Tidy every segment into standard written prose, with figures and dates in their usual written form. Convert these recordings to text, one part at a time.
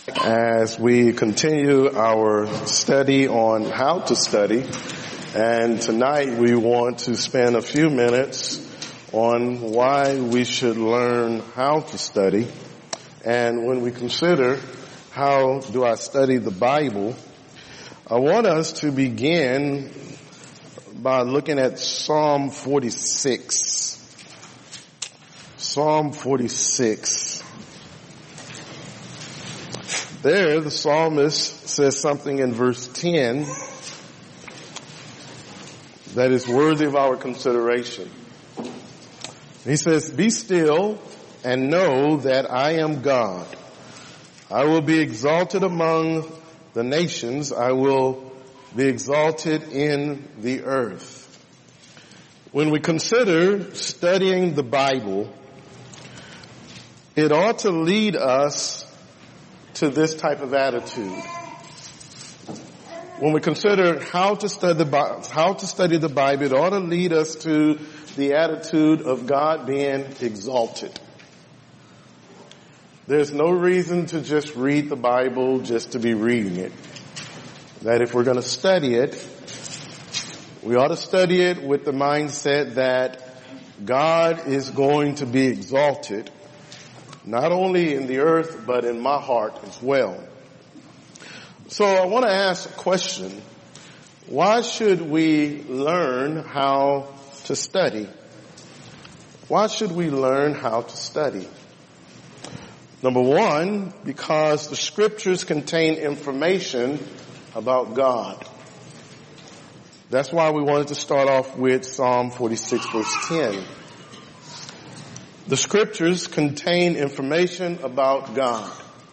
As we continue our study on how to study, and tonight we want to spend a few minutes on why we should learn how to study. And when we consider how do I study the Bible, I want us to begin by looking at Psalm 46. Psalm 46. There, the psalmist says something in verse 10 that is worthy of our consideration. He says, "Be still and know that I am God. I will be exalted among the nations. I will be exalted in the earth." When we consider studying the Bible, it ought to lead us to this type of attitude. When we consider how to study the Bible, it ought to lead us to the attitude of God being exalted. There's no reason to just read the Bible just to be reading it. That if we're going to study it, we ought to study it with the mindset that God is going to be exalted, not only in the earth, but in my heart as well. So I want to ask a question. Why should we learn how to study? Why should we learn how to study? Number one, because the scriptures contain information about God. That's why we wanted to start off with Psalm 46 verse 10. The scriptures contain information about God.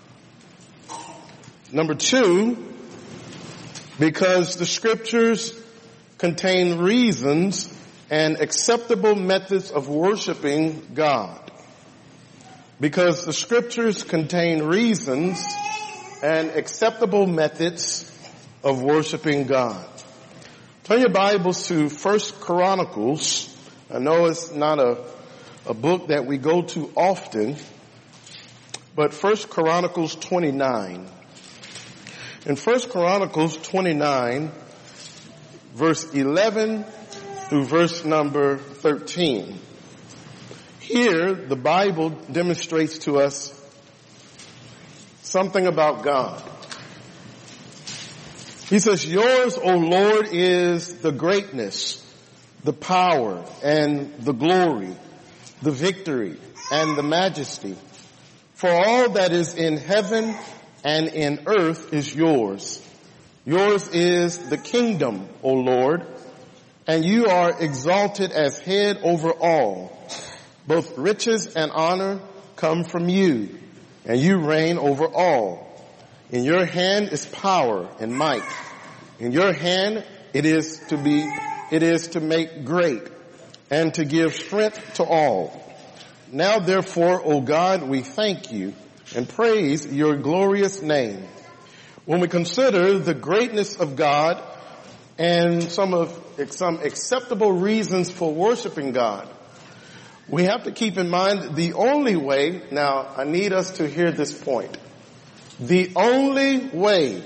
Number two, because the scriptures contain reasons and acceptable methods of worshiping God. Because the scriptures contain reasons and acceptable methods of worshiping God. Turn your Bibles to 1 Chronicles. I know it's not a book that we go to often, but 1 Chronicles 29. In 1 Chronicles 29, verse 11 through verse number 13. Here, the Bible demonstrates to us something about God. He says, "Yours, O Lord, is the greatness, the power, and the glory, the victory, and the majesty. For all that is in heaven and in earth is yours. Yours is the kingdom, O Lord, and you are exalted as head over all. Both riches and honor come from you, and you reign over all. In your hand is power and might. In your hand it is to make great and to give strength to all. Now therefore, O God, we thank you and praise your glorious name." When we consider the greatness of God and some acceptable reasons for worshiping God, we have to keep in mind the only way, now I need us to hear this point, the only way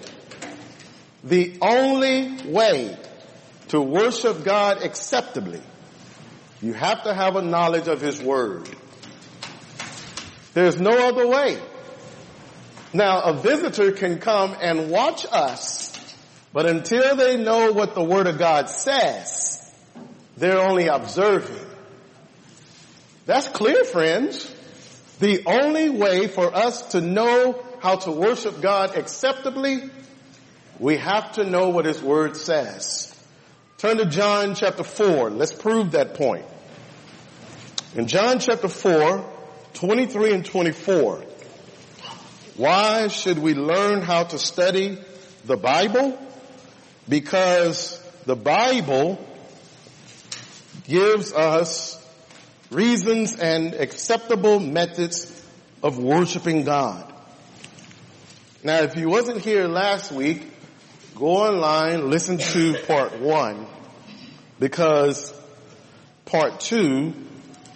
to worship God acceptably, you have to have a knowledge of His Word. There's no other way. Now, a visitor can come and watch us, but until they know what the Word of God says, they're only observing. That's clear, friends. The only way for us to know how to worship God acceptably, we have to know what His Word says. Turn to John chapter 4. Let's prove that point. In John chapter 4, 23 and 24. Why should we learn how to study the Bible? Because the Bible gives us reasons and acceptable methods of worshiping God. Now, if you wasn't here last week, go online, listen to part 1, because part 2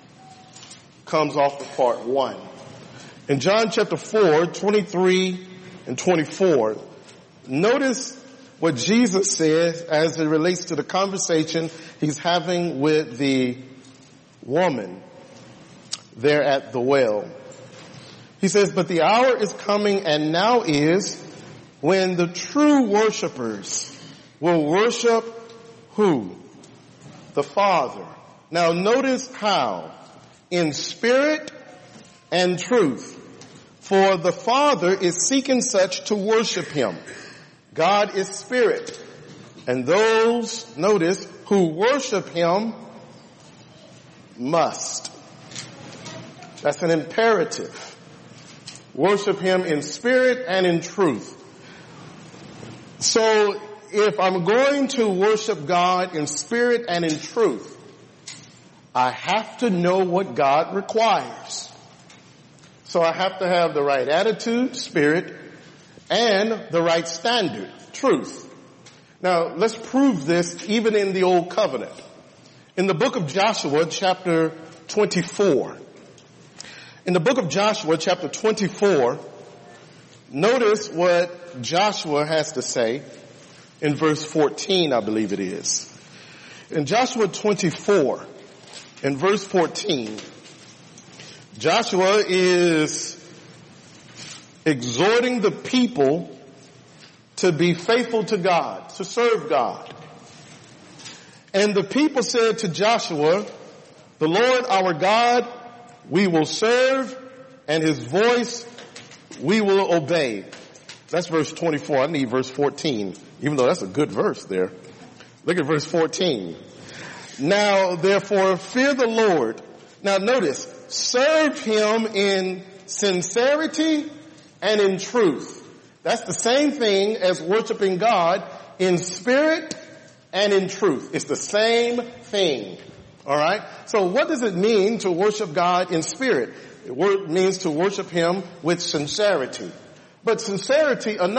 comes off of part 1. In John chapter 4, 23 and 24, notice what Jesus says as it relates to the conversation he's having with the woman there at the well. He says, but the hour is coming and now is when the true worshipers will worship who? The Father. Now notice how. In spirit and truth. For the Father is seeking such to worship him. God is spirit. And those, notice, who worship him must. That's an imperative. Worship him in spirit and in truth. So if I'm going to worship God in spirit and in truth, I have to know what God requires. So I have to have the right attitude, spirit, and the right standard, truth. Now let's prove this even in the Old Covenant. In the book of Joshua, chapter 24. In the book of Joshua, chapter 24, notice what Joshua has to say in verse 14, I believe it is. In Joshua 24, in verse 14, Joshua is exhorting the people to be faithful to God, to serve God. And the people said to Joshua, the Lord our God we will serve, and his voice we will obey. That's verse 24. I need verse 14, even though that's a good verse there. Look at verse 14. Now, therefore, fear the Lord. Now, notice, serve him in sincerity and in truth. That's the same thing as worshiping God in spirit and in truth. It's the same thing. All right? So what does it mean to worship God in spirit? It means to worship him with sincerity. But sincerity is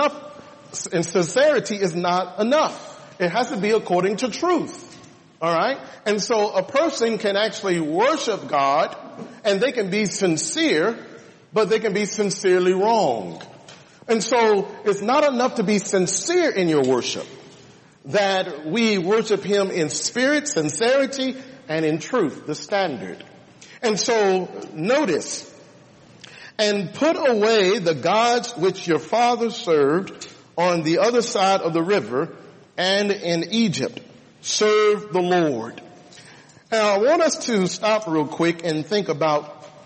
not enough. It has to be according to truth. All right? And so a person can actually worship God and they can be sincere, but they can be sincerely wrong. And so it's not enough to be sincere in your worship. That we worship him in spirit, sincerity, and in truth, the standard. And so notice, and put away the gods which your fathers served on the other side of the river and in Egypt. Serve the Lord. Now I want us to stop real quick and think about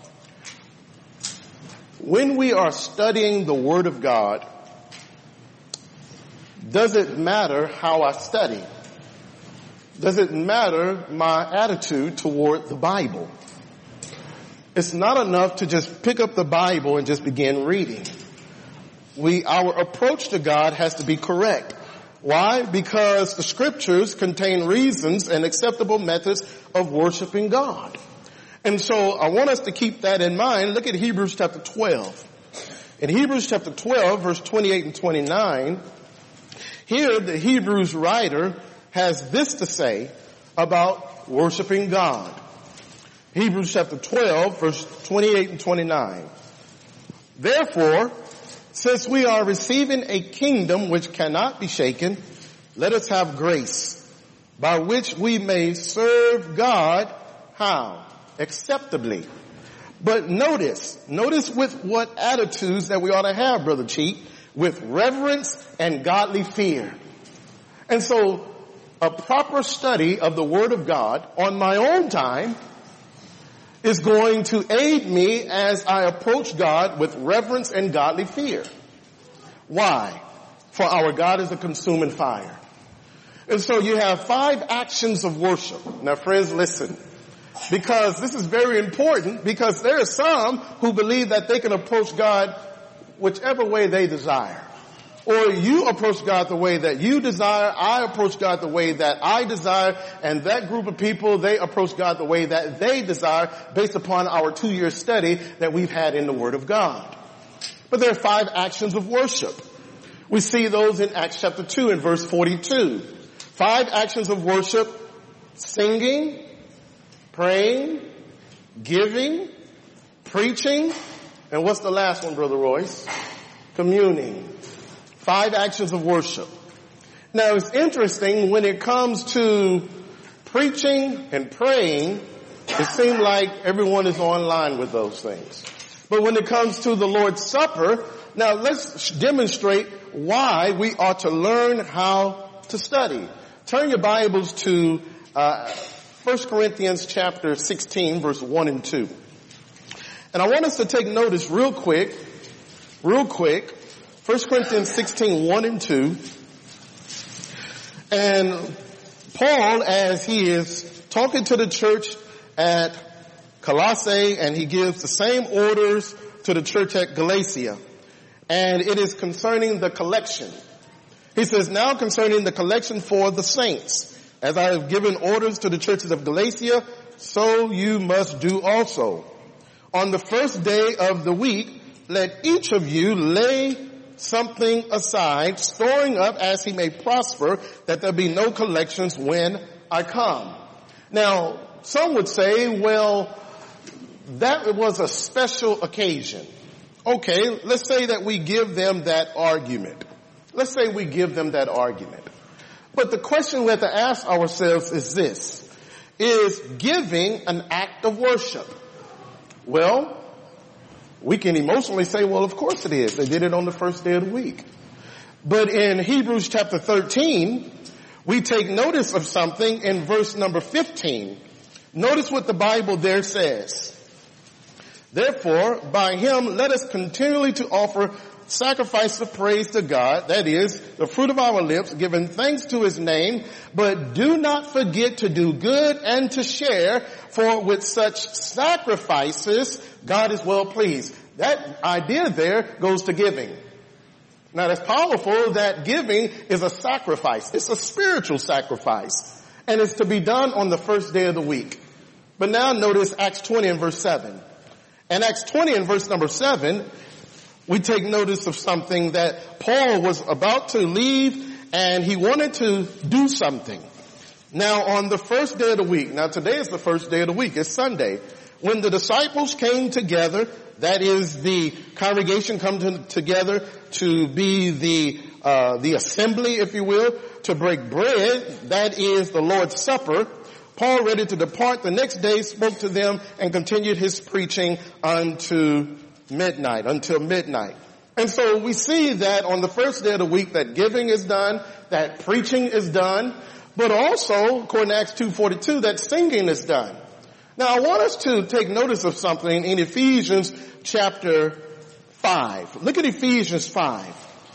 when we are studying the Word of God, does it matter how I study? Does it matter my attitude toward the Bible? It's not enough to just pick up the Bible and just begin reading. Our approach to God has to be correct. Why? Because the scriptures contain reasons and acceptable methods of worshiping God. And so I want us to keep that in mind. Look at Hebrews chapter 12. In Hebrews chapter 12, verse 28 and 29, here the Hebrews writer has this to say about worshiping God. Hebrews chapter 12, verse 28 and 29. Therefore, since we are receiving a kingdom which cannot be shaken, let us have grace, by which we may serve God, how? Acceptably. But notice with what attitudes that we ought to have, Brother Cheek, with reverence and godly fear. And so, a proper study of the Word of God on my own time is going to aid me as I approach God with reverence and godly fear. Why? For our God is a consuming fire. And so you have 5 actions of worship. Now friends, listen. Because this is very important, because there are some who believe that they can approach God whichever way they desire. Or you approach God the way that you desire, I approach God the way that I desire, and that group of people, they approach God the way that they desire based upon our 2-year study that we've had in the Word of God. But there are 5 actions of worship. We see those in Acts chapter 2 and verse 42. 5 actions of worship: singing, praying, giving, preaching, and what's the last one, Brother Royce? Communing. 5 actions of worship. Now it's interesting when it comes to preaching and praying, it seems like everyone is online with those things. But when it comes to the Lord's Supper, now let's demonstrate why we ought to learn how to study. Turn your Bibles to 1 Corinthians chapter 16, verse 1 and 2. And I want us to take notice real quick, 1 Corinthians 16, 1 and 2. And Paul, as he is talking to the church at Colossae, and he gives the same orders to the church at Galatia. And it is concerning the collection. He says, now concerning the collection for the saints, as I have given orders to the churches of Galatia, so you must do also. On the first day of the week, let each of you lay something aside, storing up as he may prosper, that there be no collections when I come. Now, some would say, well, that was a special occasion. Okay, let's say that we give them that argument. But the question we have to ask ourselves is this: is giving an act of worship? Well, we can emotionally say, well, of course it is. They did it on the first day of the week. But in Hebrews chapter 13, we take notice of something in verse number 15. Notice what the Bible there says. Therefore, by him, let us continually to offer sacrifice of praise to God, that is, the fruit of our lips, giving thanks to his name, but do not forget to do good and to share, for with such sacrifices, God is well pleased. That idea there goes to giving. Now that's powerful, that giving is a sacrifice. It's a spiritual sacrifice. And it's to be done on the first day of the week. But now notice Acts 20 and verse 7. In Acts 20 and verse number 7, we take notice of something that Paul was about to leave, and he wanted to do something. Now on the first day of the week, now today is the first day of the week, it's Sunday, when the disciples came together, that is the congregation come together to be the assembly, if you will, to break bread, that is the Lord's Supper. Paul, ready to depart the next day, spoke to them and continued his preaching until midnight. And so we see that on the first day of the week that giving is done, that preaching is done, but also, according to Acts 2:42, that singing is done. Now I want us to take notice of something in Ephesians chapter 5. Look at Ephesians 5.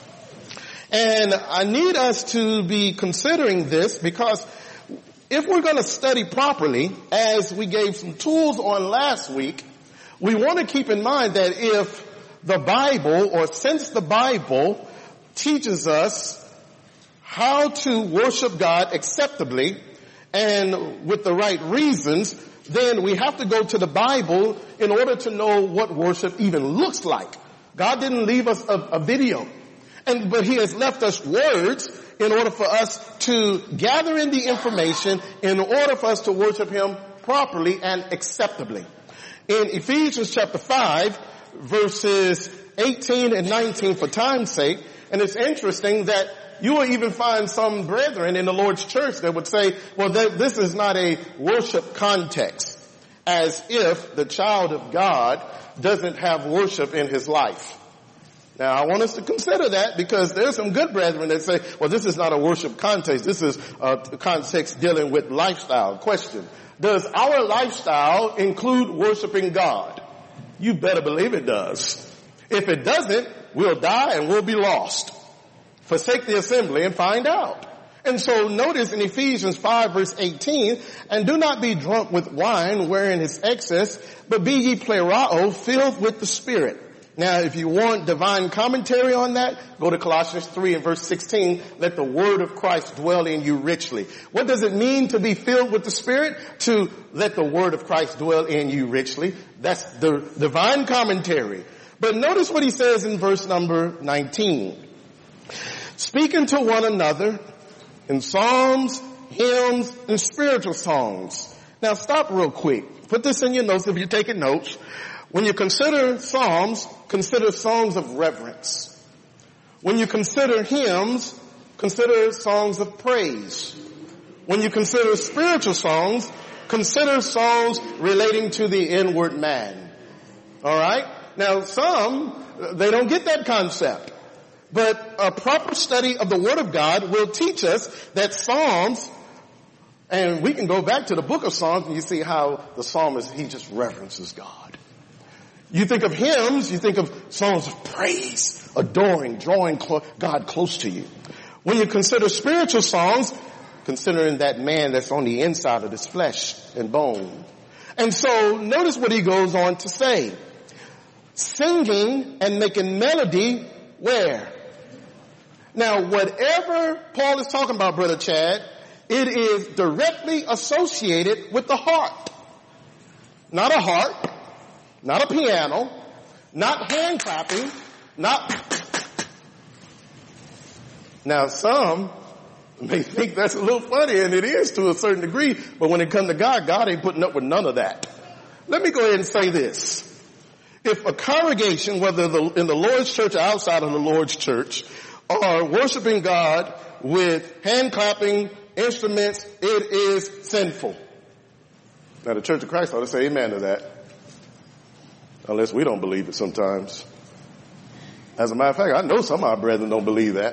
And I need us to be considering this because if we're going to study properly, as we gave some tools on last week, we want to keep in mind that if the Bible, or since the Bible teaches us how to worship God acceptably and with the right reasons, then we have to go to the Bible in order to know what worship even looks like. God didn't leave us a video, but he has left us words in order for us to gather in the information in order for us to worship him properly and acceptably. In Ephesians chapter 5, verses 18 and 19 for time's sake, and it's interesting that you will even find some brethren in the Lord's church that would say, well, this is not a worship context, as if the child of God doesn't have worship in his life. Now, I want us to consider that because there's some good brethren that say, well, this is not a worship context. This is a context dealing with lifestyle. Question: does our lifestyle include worshiping God? You better believe it does. If it doesn't, we'll die and we'll be lost. Forsake the assembly and find out. And so notice in Ephesians 5 verse 18, and do not be drunk with wine wherein is excess, but be ye plerao, filled with the Spirit. Now, if you want divine commentary on that, go to Colossians 3 and verse 16. Let the word of Christ dwell in you richly. What does it mean to be filled with the Spirit? To let the word of Christ dwell in you richly. That's the divine commentary. But notice what he says in verse number 19. Speaking to one another in psalms, hymns, and spiritual songs. Now stop real quick. Put this in your notes if you're taking notes. When you consider psalms, consider songs of reverence. When you consider hymns, consider songs of praise. When you consider spiritual songs, consider songs relating to the inward man. All right? Now, some, they don't get that concept. But a proper study of the Word of God will teach us that Psalms, and we can go back to the book of Psalms and you see how the psalmist, he just reverences God. You think of hymns, you think of songs of praise, adoring, drawing God close to you. When you consider spiritual songs, considering that man that's on the inside of this flesh and bone. And so notice what he goes on to say. Singing and making melody, where? Now, whatever Paul is talking about, Brother Chad, it is directly associated with the heart. Not a harp, not a piano, not hand clapping, not... Now, some may think that's a little funny, and it is to a certain degree, but when it comes to God, God ain't putting up with none of that. Let me go ahead and say this. If a congregation, whether in the Lord's church or outside of the Lord's church, are worshiping God with hand clapping instruments, it is sinful. Now the Church of Christ ought to say amen to that. Unless we don't believe it sometimes. As a matter of fact, I know some of our brethren don't believe that.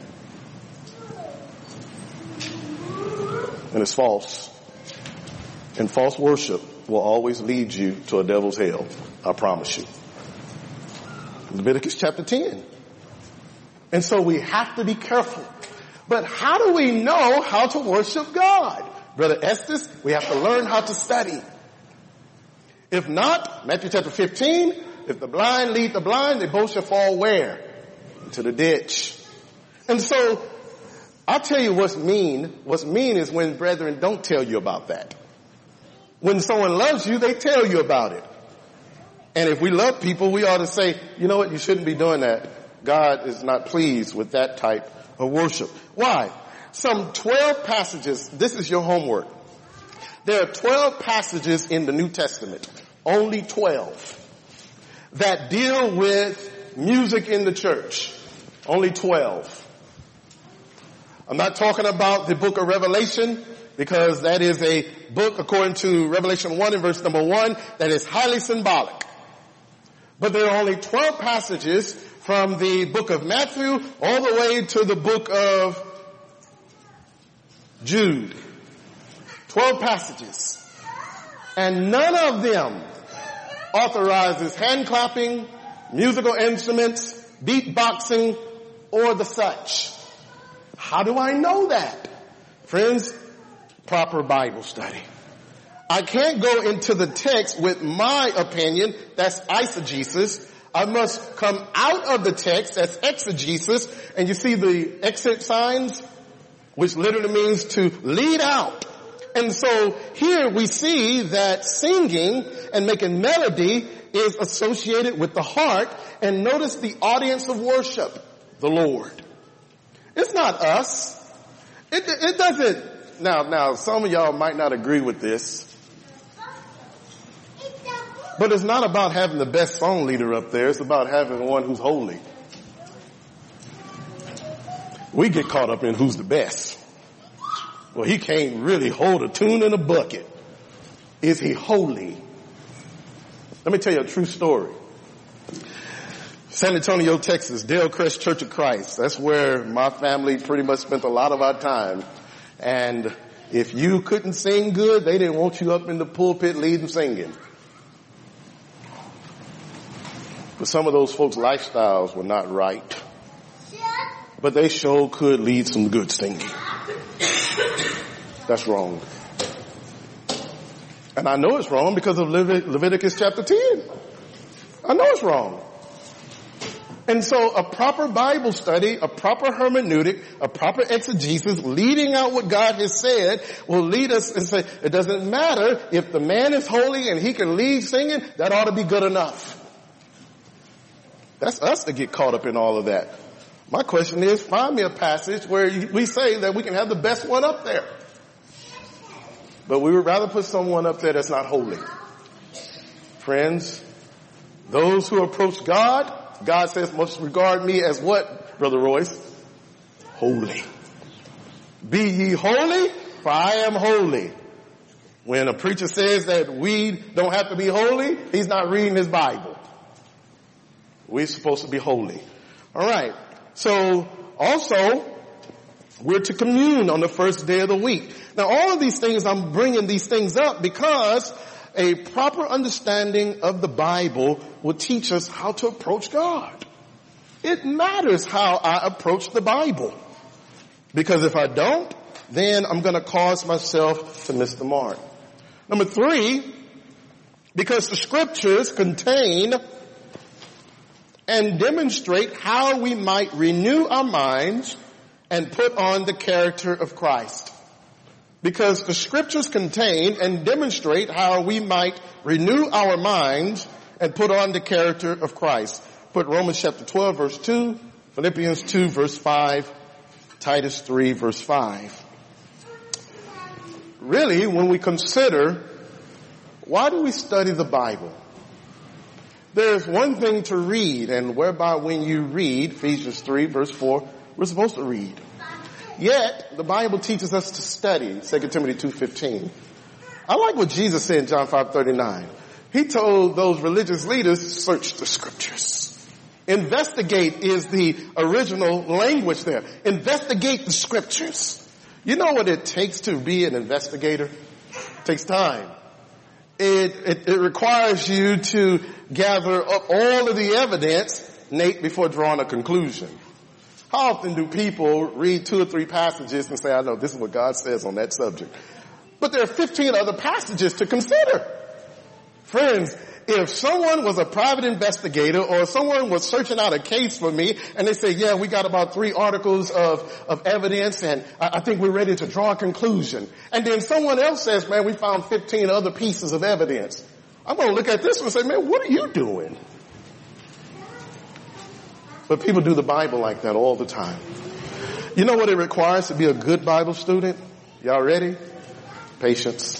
And it's false. And false worship will always lead you to a devil's hell. I promise you. Leviticus chapter 10. And so we have to be careful. But how do we know how to worship God? Brother Estes, we have to learn how to study. If not, Matthew chapter 15, if the blind lead the blind, they both shall fall where? Into the ditch. And so, I'll tell you what's mean. What's mean is when brethren don't tell you about that. When someone loves you, they tell you about it. And if we love people, we ought to say, you know what, you shouldn't be doing that. God is not pleased with that type of worship. Why? Some 12 passages, this is your homework. There are 12 passages in the New Testament, only 12, that deal with music in the church. Only 12. I'm not talking about the book of Revelation, because that is a book, according to Revelation 1 and verse number 1, that is highly symbolic. But there are only 12 passages from the book of Matthew all the way to the book of Jude. 12 passages. And none of them authorizes hand clapping, musical instruments, beatboxing, or the such. How do I know that? Friends, proper Bible study. I can't go into the text with my opinion, that's eisegesis. I must come out of the text, that's exegesis, and you see the exit signs, which literally means to lead out. And so here we see that singing and making melody is associated with the heart, and notice the audience of worship, the Lord. It's not us. It doesn't, now some of y'all might not agree with this. But it's not about having the best song leader up there. It's about having one who's holy. We get caught up in who's the best. Well, he can't really hold a tune in a bucket. Is he holy? Let me tell you a true story. San Antonio, Texas, Dale Crest Church of Christ. That's where my family pretty much spent a lot of our time. And if you couldn't sing good, they didn't want you up in the pulpit leading singing. But some of those folks' lifestyles were not right. But they sure could lead some good singing. That's wrong. And I know it's wrong because of Leviticus chapter 10. I know it's wrong. And so a proper Bible study, a proper hermeneutic, a proper exegesis, leading out what God has said, will lead us and say, it doesn't matter if the man is holy and he can lead singing, that ought to be good enough. That's us to get caught up in all of that. My question is, find me a passage where we say that we can have the best one up there. But we would rather put someone up there that's not holy. Friends, those who approach God, God says must regard me as what? Brother Royce? Holy. Be ye holy, for I am holy. When a preacher says that we don't have to be holy, he's not reading his Bible. We're supposed to be holy. All right. So also, we're to commune on the first day of the week. Now, all of these things, I'm bringing these things up because a proper understanding of the Bible will teach us how to approach God. It matters how I approach the Bible. Because if I don't, then I'm going to cause myself to miss the mark. Number 3, because the scriptures contain and demonstrate how we might renew our minds and put on the character of Christ. Because the scriptures contain and demonstrate how we might renew our minds and put on the character of Christ. Put Romans chapter 12 verse 2, Philippians 2 verse 5, Titus 3 verse 5. Really, when we consider, why do we study the Bible? There's one thing to read, and whereby when you read, Ephesians 3 verse 4, we're supposed to read. Yet, the Bible teaches us to study, 2 Timothy 2:15. I like what Jesus said in John 5:39. He told those religious leaders, search the scriptures. Investigate is the original language there. Investigate the scriptures. You know what it takes to be an investigator? It takes time. It requires you to gather up all of the evidence, Nate, before drawing a conclusion. How often do people read 2 or 3 passages and say, I know this is what God says on that subject? But there are 15 other passages to consider. Friends, if someone was a private investigator or someone was searching out a case for me and they say, yeah, we got about 3 articles of evidence and I think we're ready to draw a conclusion. And then someone else says, man, we found 15 other pieces of evidence. I'm going to look at this one and say, man, what are you doing? But people do the Bible like that all the time. You know what it requires to be a good Bible student? Y'all ready? Patience.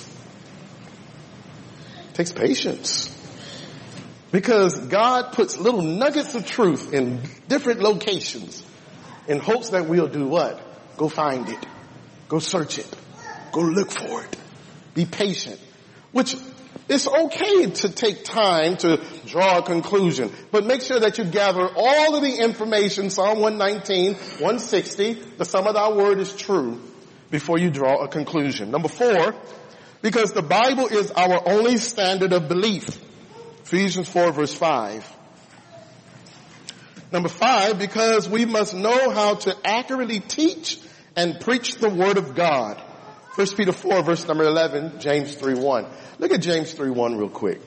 It takes patience. Because God puts little nuggets of truth in different locations in hopes that we'll do what? Go find it. Go search it. Go look for it. Be patient. Which it's okay to take time to draw a conclusion, but make sure that you gather all of the information, Psalm 119, 160, the sum of thy word is true, before you draw a conclusion. Number 4, because the Bible is our only standard of belief. Ephesians 4 verse 5. Number 5, because we must know how to accurately teach and preach the word of God. 1 Peter 4 verse number 11, James 3:1. Look at James 3:1 real quick.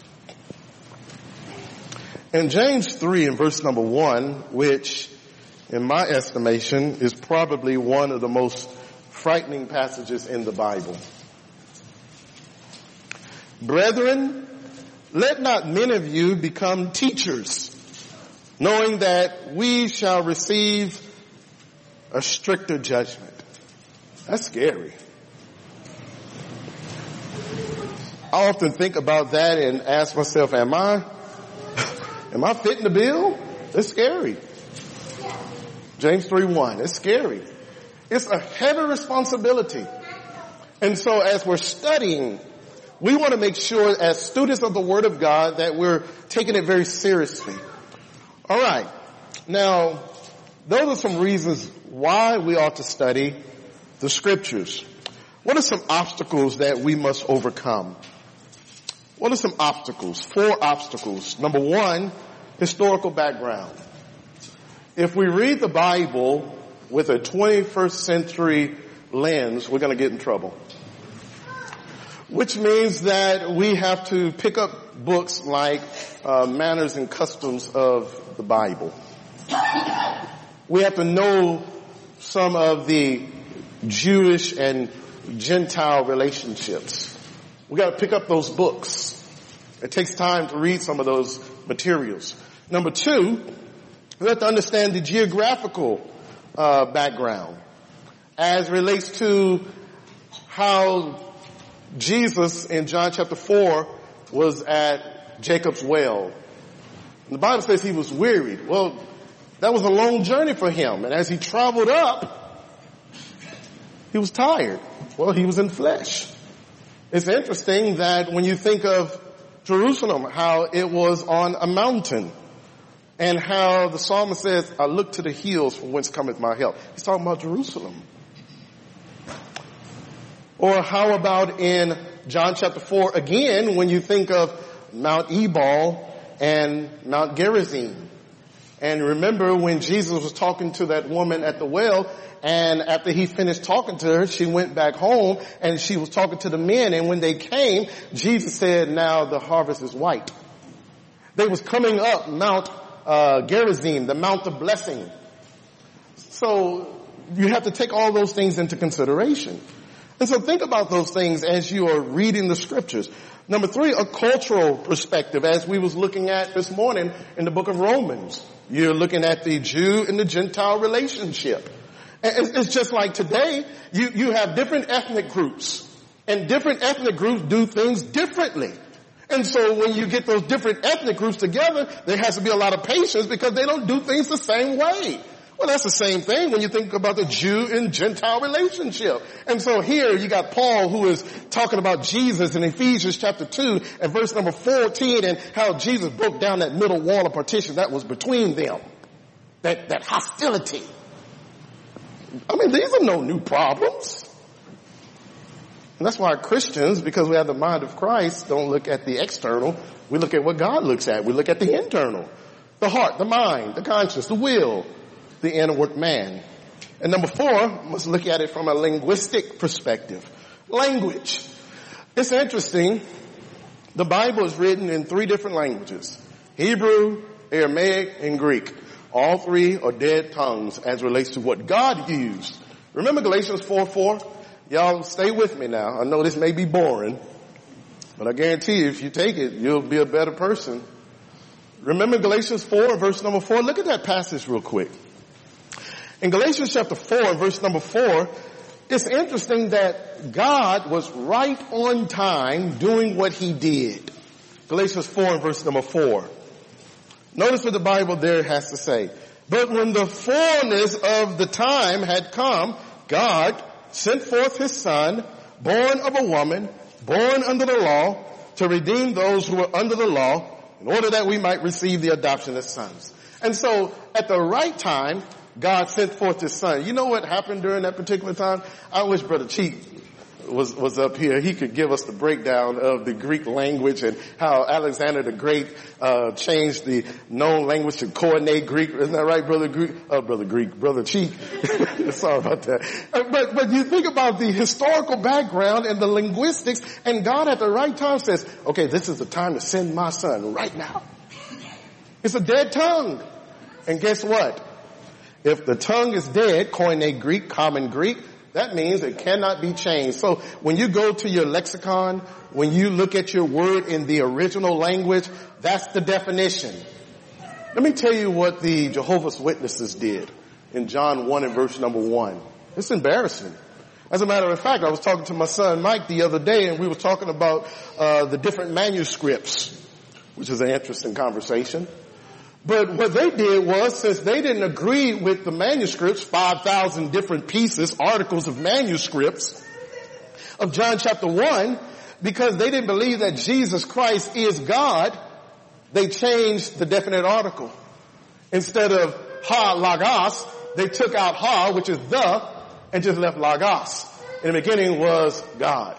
In James 3 in verse number 1, which in my estimation is probably one of the most frightening passages in the Bible. Brethren, let not many of you become teachers, knowing that we shall receive a stricter judgment. That's scary. I often think about that and ask myself, am I fitting the bill? It's scary. James 3:1, it's scary. It's a heavy responsibility. And so as we're studying, we want to make sure as students of the Word of God that we're taking it very seriously. All right. Now, those are some reasons why we ought to study the Scriptures. What are some obstacles that we must overcome? What are some obstacles? 4 obstacles. Number 1, historical background. If we read the Bible with a 21st century lens, we're going to get in trouble. Which means that we have to pick up books like Manners and Customs of the Bible. We have to know some of the Jewish and Gentile relationships. We got to pick up those books. It takes time to read some of those materials. Number 2, we have to understand the geographical background as relates to how Jesus in John chapter 4 was at Jacob's well. And the Bible says he was wearied. Well, That was a long journey for him. And as he traveled up, he was tired. Well, he was in flesh. It's interesting that when you think of Jerusalem, how it was on a mountain, and how the psalmist says, I look to the hills from whence cometh my help. He's talking about Jerusalem. Or how about in John chapter 4, again, when you think of Mount Ebal and Mount Gerizim. And remember when Jesus was talking to that woman at the well, and after he finished talking to her, she went back home and she was talking to the men. And when they came, Jesus said, now the harvest is white. They was coming up Mount Gerizim, the Mount of Blessing. So you have to take all those things into consideration. And so think about those things as you are reading the scriptures. Number 3, a cultural perspective, as we was looking at this morning in the book of Romans. You're looking at the Jew and the Gentile relationship. And it's just like today, you have different ethnic groups, and different ethnic groups do things differently. And so when you get those different ethnic groups together, there has to be a lot of patience because they don't do things the same way. Well, that's the same thing when you think about the Jew and Gentile relationship. And so here you got Paul who is talking about Jesus in Ephesians chapter 2 and verse number 14, and how Jesus broke down that middle wall of partition that was between them. That hostility. I mean, these are no new problems. And that's why Christians, because we have the mind of Christ, don't look at the external. We look at what God looks at. We look at the internal. The heart, the mind, the conscience, the will, the inward man. And number 4, let's look at it from a linguistic perspective. Language. It's interesting. The Bible is written in 3 different languages. Hebrew, Aramaic, and Greek. All 3 are dead tongues as relates to what God used. Remember Galatians 4:4? Y'all stay with me now. I know this may be boring, but I guarantee you if you take it, you'll be a better person. Remember Galatians 4, verse number 4? Look at that passage real quick. In Galatians chapter 4, verse number 4, it's interesting that God was right on time doing what he did. Galatians 4, verse number 4. Notice what the Bible there has to say. But when the fullness of the time had come, God sent forth his son, born of a woman, born under the law, to redeem those who were under the law, in order that we might receive the adoption as sons. And so, at the right time, God sent forth his son. You know what happened during that particular time? I wish Brother Cheek was up here. He could give us the breakdown of the Greek language and how Alexander the Great changed the known language to Koine Greek. Isn't that right, Brother Cheek? Sorry about that. But you think about the historical background and the linguistics, and God at the right time says, okay, this is the time to send my son right now. It's a dead tongue. And guess what? If the tongue is dead, Koine Greek, common Greek, that means it cannot be changed. So when you go to your lexicon, when you look at your word in the original language, that's the definition. Let me tell you what the Jehovah's Witnesses did in John 1 and verse number 1. It's embarrassing. As a matter of fact, I was talking to my son Mike the other day, and we were talking about the different manuscripts, which is an interesting conversation. But what they did was, since they didn't agree with the manuscripts, 5,000 different pieces, articles of manuscripts of John chapter 1, because they didn't believe that Jesus Christ is God, they changed the definite article. Instead of ha logos, they took out ha, which is the, and just left logos. In the beginning was God.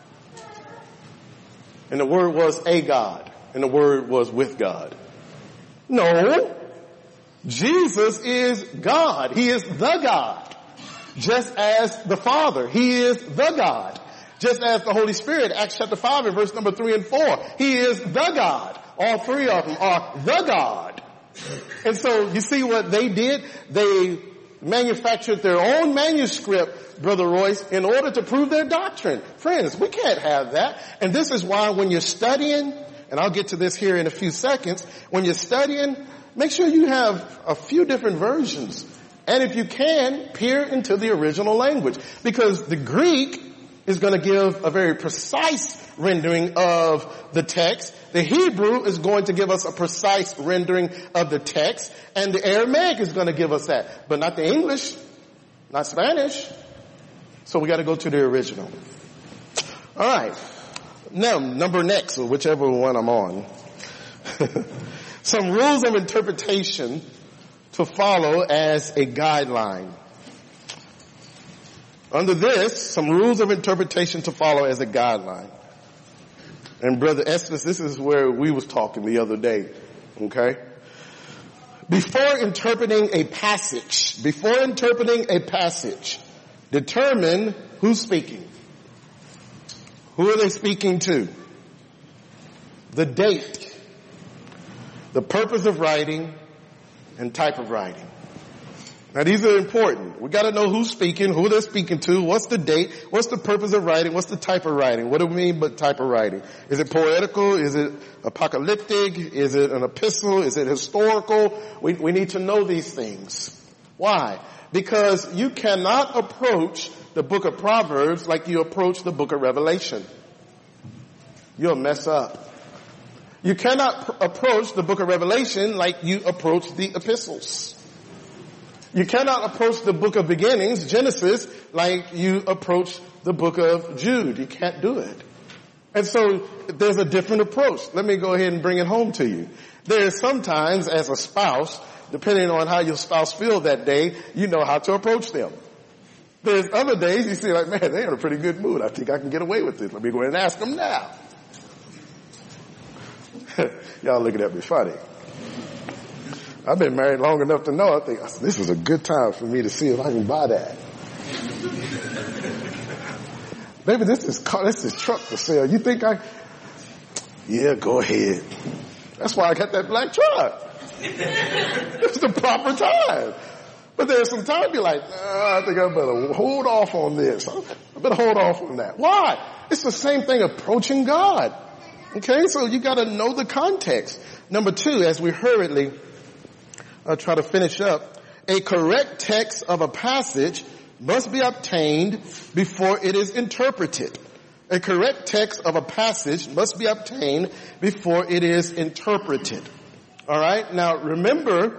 And the Word was a God. And the Word was with God. No, Jesus is God. He is the God. Just as the Father, he is the God. Just as the Holy Spirit, Acts chapter 5 and verse number 3 and 4, he is the God. All 3 of them are the God. And so you see what they did? They manufactured their own manuscript, Brother Royce, in order to prove their doctrine. Friends, we can't have that. And this is why when you're studying, and I'll get to this here in a few seconds, when you're studying, make sure you have a few different versions. And if you can, peer into the original language. Because the Greek is going to give a very precise rendering of the text. The Hebrew is going to give us a precise rendering of the text. And the Aramaic is going to give us that. But not the English, not Spanish. So we got to go to the original. All right. Now, number next, or whichever one I'm on. Some rules of interpretation to follow as a guideline. Under this, some rules of interpretation to follow as a guideline. And Brother Estes, this is where we was talking the other day. Okay? Before interpreting a passage, determine who's speaking. Who are they speaking to? The date, the purpose of writing, and type of writing. Now these are important. We got to know who's speaking, who they're speaking to, what's the date, what's the purpose of writing, what's the type of writing. What do we mean by type of writing? Is it poetical? Is it apocalyptic? Is it an epistle? Is it historical? We need to know these things. Why? Because you cannot approach the book of Proverbs like you approach the book of Revelation. You'll mess up. You cannot approach the book of Revelation like you approach the epistles. You cannot approach the book of beginnings, Genesis, like you approach the book of Jude. You can't do it. And so there's a different approach. Let me go ahead and bring it home to you. There's sometimes, as a spouse, depending on how your spouse feels that day, you know how to approach them. There's other days you see like, man, they're in a pretty good mood. I think I can get away with this. Let me go ahead and ask them now. Y'all looking at me funny. I've been married long enough to know, I think, this is a good time for me to see if I can buy that. Baby, this is truck for sale. You think yeah, go ahead. That's why I got that black truck. It's the proper time. But there's some time you're like, I think I better hold off on this. I better hold off on that. Why? It's the same thing approaching God. Okay, so you gotta know the context. Number 2, as we hurriedly try to finish up, a correct text of a passage must be obtained before it is interpreted. A correct text of a passage must be obtained before it is interpreted. All right? Now, remember,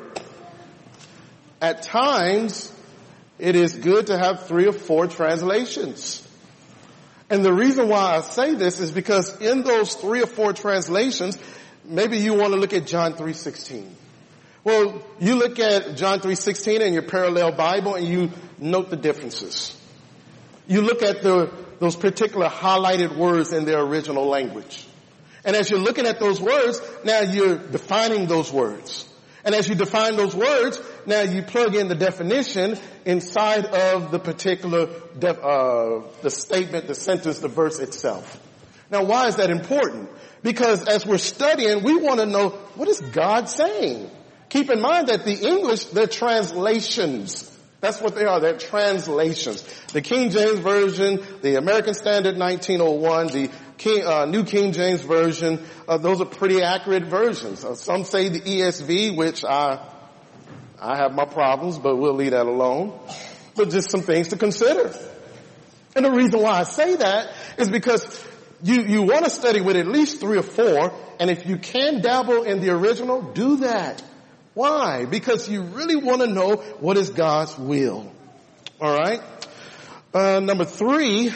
at times, it is good to have 3 or 4 translations. And the reason why I say this is because in those 3 or 4 translations, maybe you want to look at John 3:16. Well, you look at John 3:16 in your parallel Bible and you note the differences. You look at those particular highlighted words in their original language. And as you're looking at those words, now you're defining those words. And as you define those words, now you plug in the definition inside of the particular, the statement, the sentence, the verse itself. Now why is that important? Because as we're studying, we want to know, what is God saying? Keep in mind that the English, they're translations. That's what they are. They're translations. The King James Version, the American Standard 1901, the New King James Version, those are pretty accurate versions. Some say the ESV, which I have my problems, but we'll leave that alone. But just some things to consider. And the reason why I say that is because you want to study with at least 3 or 4, and if you can dabble in the original, do that. Why? Because you really want to know what is God's will. All right. Number three,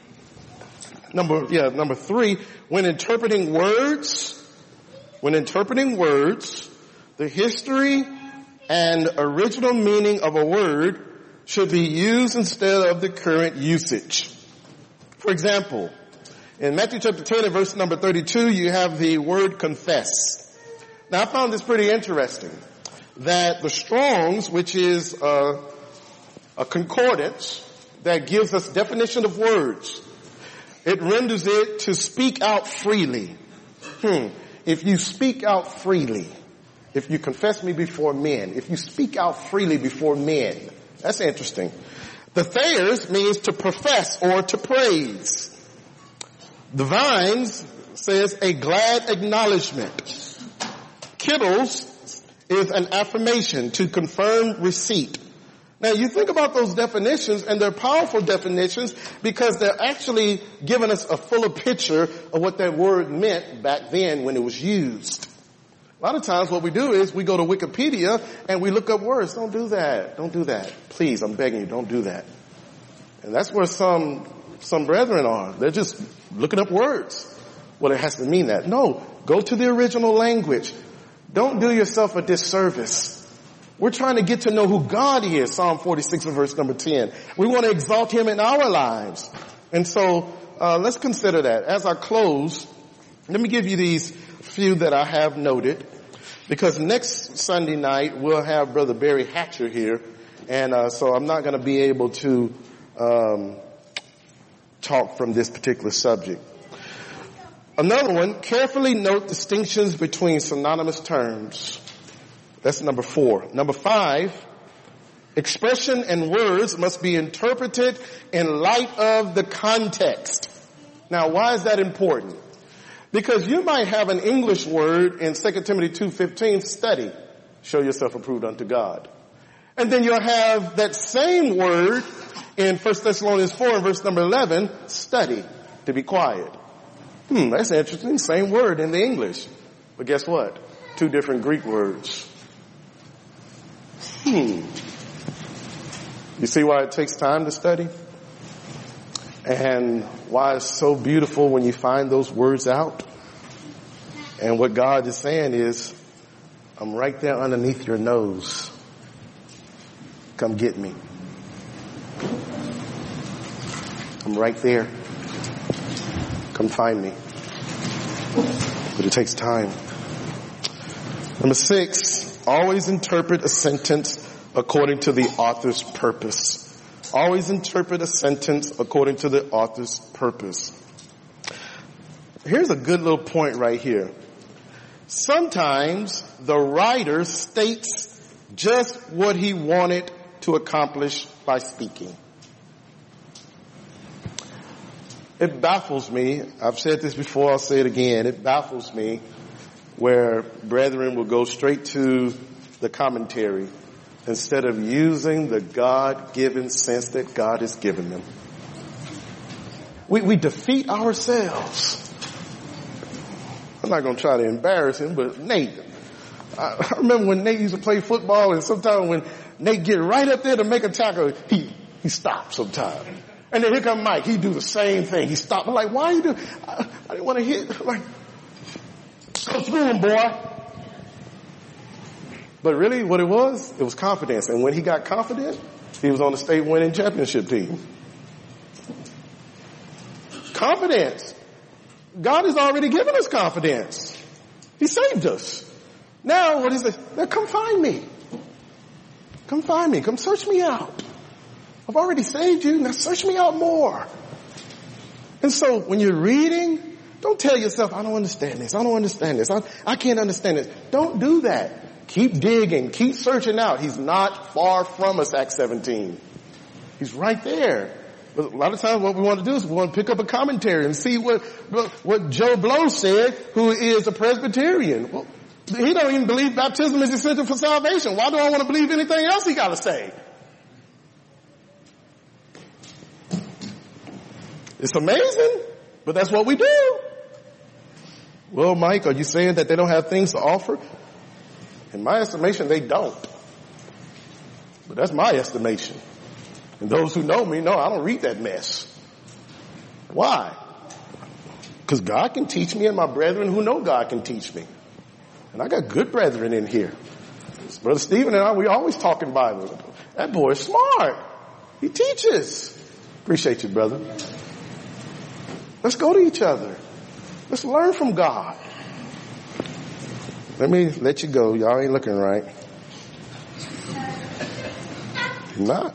when interpreting words, the history and original meaning of a word should be used instead of the current usage. For example, in Matthew chapter 10 and verse number 32, you have the word confess. Now I found this pretty interesting, that the Strong's, which is a concordance that gives us definition of words, it renders it to speak out freely. If you speak out freely, if you confess me before men, if you speak out freely before men, that's interesting. The Thayer's means to profess or to praise. The Vine's says a glad acknowledgement. Kittle's is an affirmation to confirm receipt. Now you think about those definitions, and they're powerful definitions because they're actually giving us a fuller picture of what that word meant back then when it was used. A lot of times what we do is we go to Wikipedia and we look up words. Don't do that. Don't do that. Please, I'm begging you, don't do that. And that's where some brethren are. They're just looking up words. Well, it has to mean that. No, go to the original language. Don't do yourself a disservice. We're trying to get to know who God is, Psalm 46 and verse number 10. We want to exalt him in our lives. And so let's consider that. As I close, let me give you these few that I have noted, because next Sunday night we'll have Brother Barry Hatcher here, and so I'm not going to be able to talk from this particular subject. Another one, carefully note distinctions between synonymous terms. That's number 4. Number 5, expression and words must be interpreted in light of the context. Now, why is that important? Because you might have an English word in 2 Timothy 2:15, study, show yourself approved unto God. And then you'll have that same word in 1 Thessalonians 4 and verse number 11, study, to be quiet. That's interesting. Same word in the English. But guess what? 2 different Greek words. You see why it takes time to study? And why it's so beautiful when you find those words out? And what God is saying is, I'm right there underneath your nose. Come get me. I'm right there. Come find me. But it takes time. Number 6, always interpret a sentence according to the author's purpose. Always interpret a sentence according to the author's purpose. Here's a good little point right here. Sometimes the writer states just what he wanted to accomplish by speaking. It baffles me. I've said this before, I'll say it again. It baffles me where brethren will go straight to the commentary instead of using the God-given sense that God has given them. We defeat ourselves. I'm not going to try to embarrass him, but Nate, I remember when Nate used to play football, and sometimes when Nate get right up there to make a tackle, he stops sometimes. And then here come Mike. He do the same thing. He stopped. I'm like, why you do? I didn't want to hit. I'm like, go through him, boy. But really what it was confidence. And when he got confident, he was on the state winning championship team. Confidence. God has already given us confidence. He saved us. Now what is it? Now come find me. Come find me. Come search me out. I've already saved you. Now search me out more. And so when you're reading, don't tell yourself, I don't understand this. I don't understand this. I can't understand this. Don't do that. Keep digging. Keep searching out. He's not far from us, Acts 17. He's right there. But a lot of times what we want to do is we want to pick up a commentary and see what Joe Blow said, who is a Presbyterian. Well, he don't even believe baptism is essential for salvation. Why do I want to believe anything else he got to say? It's amazing, but that's what we do. Well, Mike, are you saying that they don't have things to offer? In my estimation, they don't. But that's my estimation. And those who know me know I don't read that mess. Why? Because God can teach me, and my brethren who know God can teach me. And I got good brethren in here. Brother Stephen and I, we always talking Bible. That boy is smart. He teaches. Appreciate you, brother. Let's go to each other. Let's learn from God. Let me let you go. Y'all ain't looking right. You're not.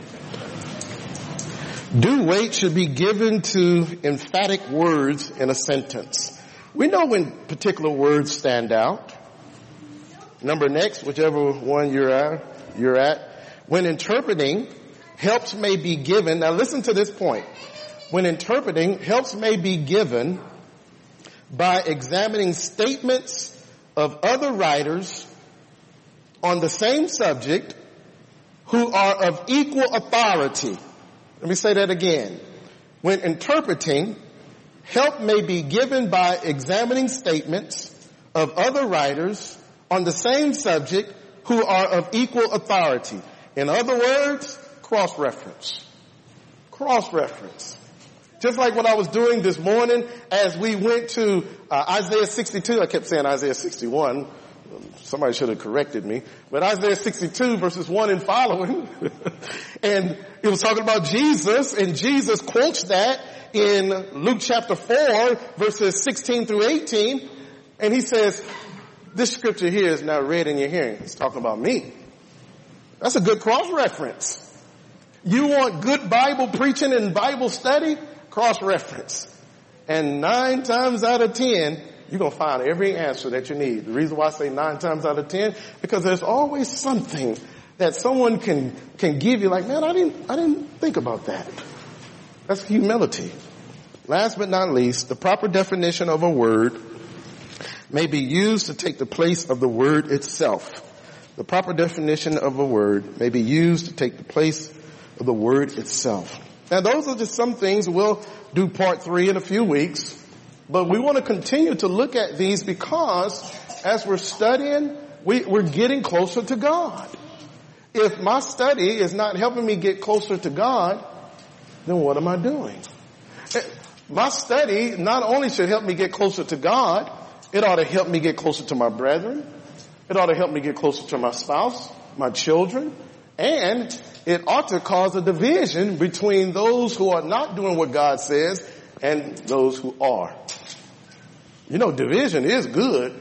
Due weight should be given to emphatic words in a sentence. We know when particular words stand out. Number next, whichever one you're at. When interpreting, helps may be given. Now listen to this point. When interpreting, helps may be given by examining statements of other writers on the same subject who are of equal authority. Let me say that again. When interpreting, help may be given by examining statements of other writers on the same subject who are of equal authority. In other words, cross-reference. Cross-reference. Just like what I was doing this morning as we went to Isaiah 62. I kept saying Isaiah 61. Somebody should have corrected me. But Isaiah 62 verses 1 and following. And it was talking about Jesus, and Jesus quotes that in Luke chapter 4 verses 16 through 18. And he says, this scripture here is now read in your hearing. It's talking about me. That's a good cross-reference. You want good Bible preaching and Bible study? Cross-reference. And 9 times out of 10, you're going to find every answer that you need. The reason why I say 9 times out of 10, because there's always something that someone can give you like, man, I didn't think about that. That's humility. Last but not least, the proper definition of a word may be used to take the place of the word itself. The proper definition of a word may be used to take the place of the word itself. Now, those are just some things. We'll do part 3 in a few weeks. But we want to continue to look at these because as we're studying, we're getting closer to God. If my study is not helping me get closer to God, then what am I doing? My study not only should help me get closer to God, it ought to help me get closer to my brethren. It ought to help me get closer to my spouse, my children, and it ought to cause a division between those who are not doing what God says and those who are. You know, division is good.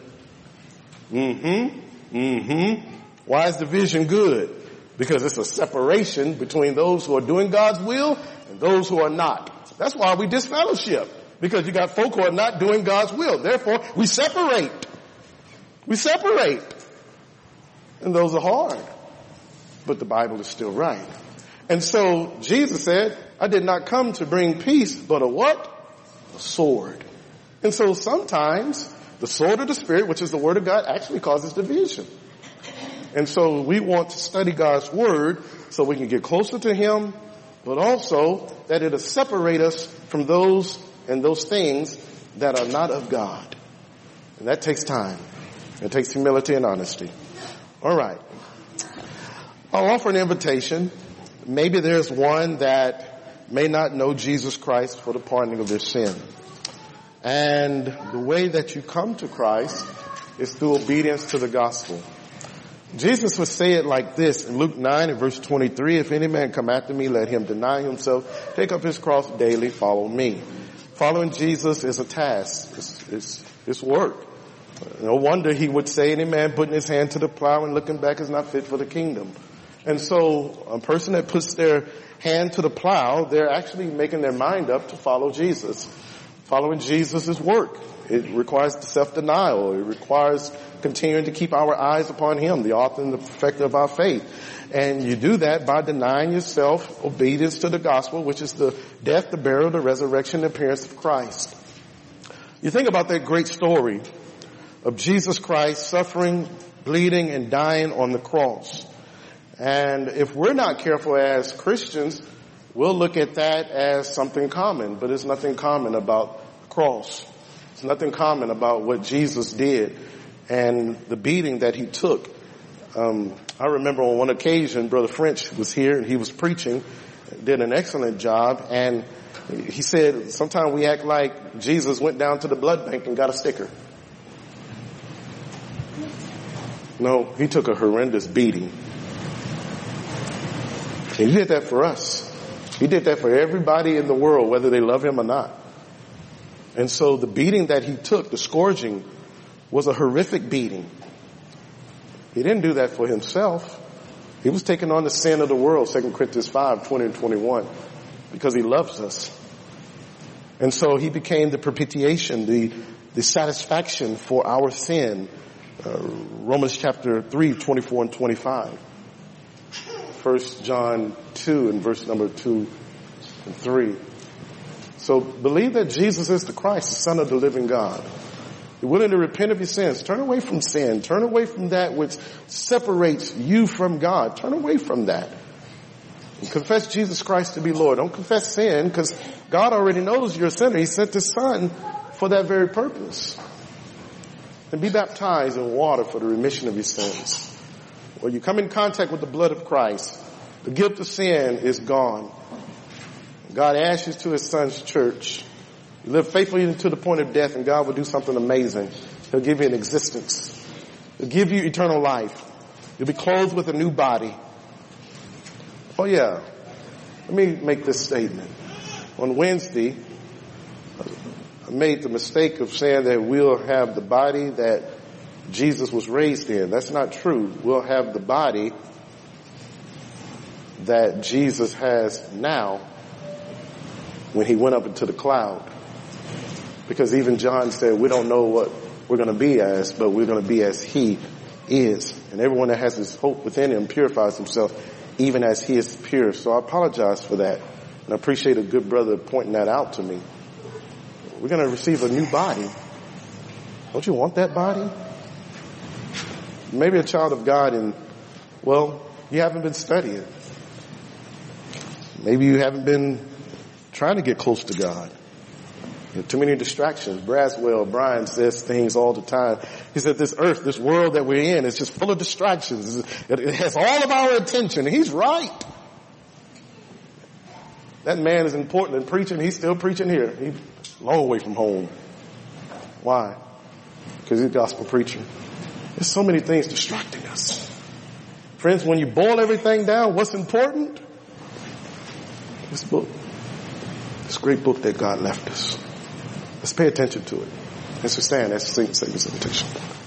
Why is division good? Because it's a separation between those who are doing God's will and those who are not. That's why we disfellowship. Because you got folk who are not doing God's will. Therefore, we separate. We separate. And those are hard. But the Bible is still right. And so Jesus said, I did not come to bring peace, but a what? A sword. And so sometimes the sword of the Spirit, which is the Word of God, actually causes division. And so we want to study God's Word so we can get closer to Him, but also that it'll separate us from those and those things that are not of God. And that takes time. It takes humility and honesty. All right. I'll offer an invitation. Maybe there's one that may not know Jesus Christ for the pardoning of their sin. And the way that you come to Christ is through obedience to the gospel. Jesus would say it like this in Luke 9 and verse 23, if any man come after me, let him deny himself, take up his cross daily, follow me. Following Jesus is a task. It's work. No wonder he would say, any man putting his hand to the plow and looking back is not fit for the kingdom. And so a person that puts their hand to the plow, they're actually making their mind up to follow Jesus. Following Jesus is work. It requires self-denial. It requires continuing to keep our eyes upon Him, the author and the perfecter of our faith. And you do that by denying yourself obedience to the gospel, which is the death, the burial, the resurrection, and appearance of Christ. You think about that great story of Jesus Christ suffering, bleeding, and dying on the cross. And if we're not careful as Christians, we'll look at that as something common, but it's nothing common about the cross. It's nothing common about what Jesus did and the beating that He took. I remember on one occasion, Brother French was here and he was preaching, did an excellent job, and he said, sometimes we act like Jesus went down to the blood bank and got a sticker. No, He took a horrendous beating. And He did that for us. He did that for everybody in the world, whether they love Him or not. And so the beating that He took, the scourging, was a horrific beating. He didn't do that for Himself. He was taking on the sin of the world, 2 Corinthians 5, 20 and 21, because He loves us. And so He became the propitiation, the satisfaction for our sin. Romans chapter 3, 24 and 25. 1 John 2 and verse number 2 and 3. So believe that Jesus is the Christ, the Son of the living God. You're willing to repent of your sins. Turn away from sin. Turn away from that which separates you from God. Turn away from that. And confess Jesus Christ to be Lord. Don't confess sin, because God already knows you're a sinner. He sent His Son for that very purpose. And be baptized in water for the remission of your sins. When you come in contact with the blood of Christ, the guilt of sin is gone. God asks you to His Son's church. You live faithfully to the point of death, and God will do something amazing. He'll give you an existence. He'll give you eternal life. You'll be clothed with a new body. Oh yeah. Let me make this statement. On Wednesday, I made the mistake of saying that we'll have the body that Jesus was raised in. That's not true. We'll have the body that Jesus has now when He went up into the cloud. Because even John said, we don't know what we're going to be as, but we're going to be as He is. And everyone that has His hope within him purifies himself even as He is pure. So I apologize for that. And I appreciate a good brother pointing that out to me. We're going to receive a new body. Don't you want that body? Maybe a child of God and, well, you haven't been studying. Maybe you haven't been trying to get close to God. You have too many distractions. Braswell, Brian says things all the time. He said this earth, this world that we're in is just full of distractions. It has all of our attention. And he's right. That man is important in preaching. He's still preaching here. He's a long way from home. Why? Because he's a gospel preacher. There's so many things distracting us. Friends, when you boil everything down, what's important? This book. This great book that God left us. Let's pay attention to it. Let's stand. Let's sing the Savior's invitation.